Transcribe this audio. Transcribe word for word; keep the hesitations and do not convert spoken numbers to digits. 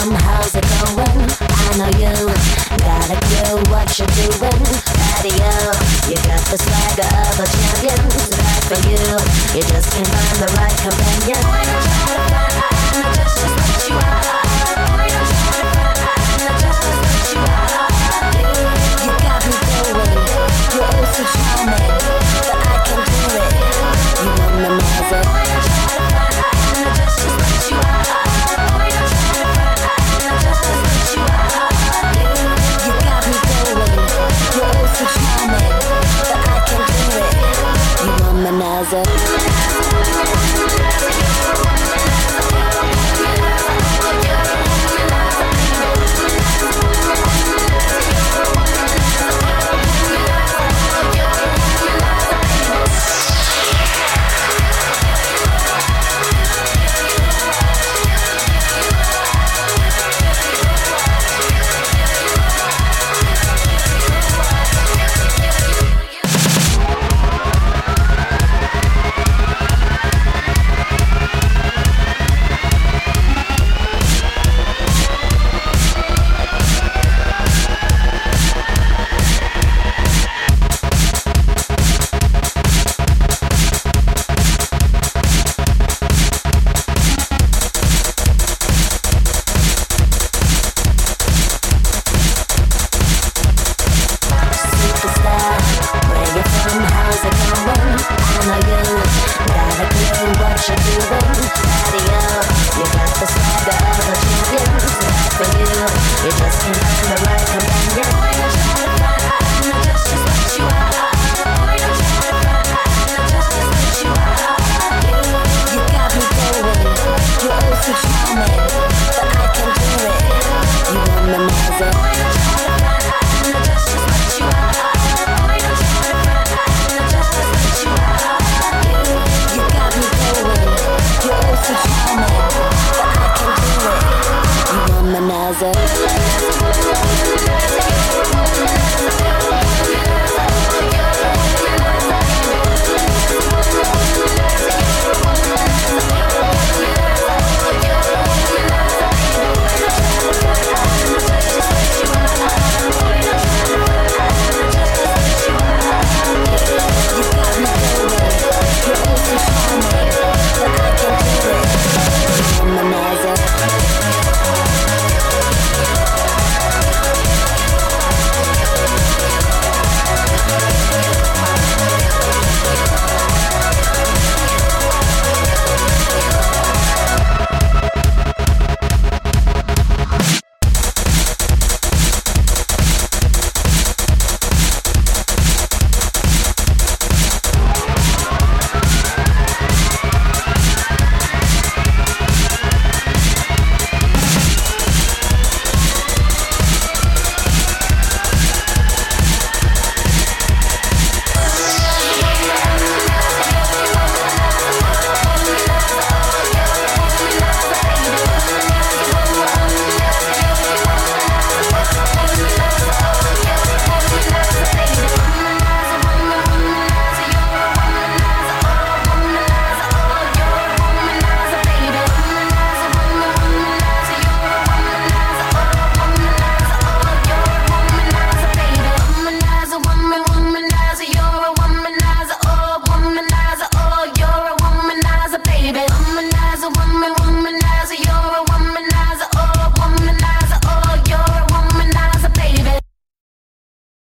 from? How's it going? I know you got a clue what you're doing. Radio, you got the swagger of a champion. So bad for you, you just can't find the right companion. Boy, don't try to find out, and I just just let you out. Boy, don't try to find out, and I just just let you out. You got me going, you're oh so charming, but I can do it. You womanizer. Boy, don't try to find out, and I just just let you out. Boy, don't try to find out, and I just just let you out. You got me going, you're oh so charming, but I can do it. You womanizer. Womanizer.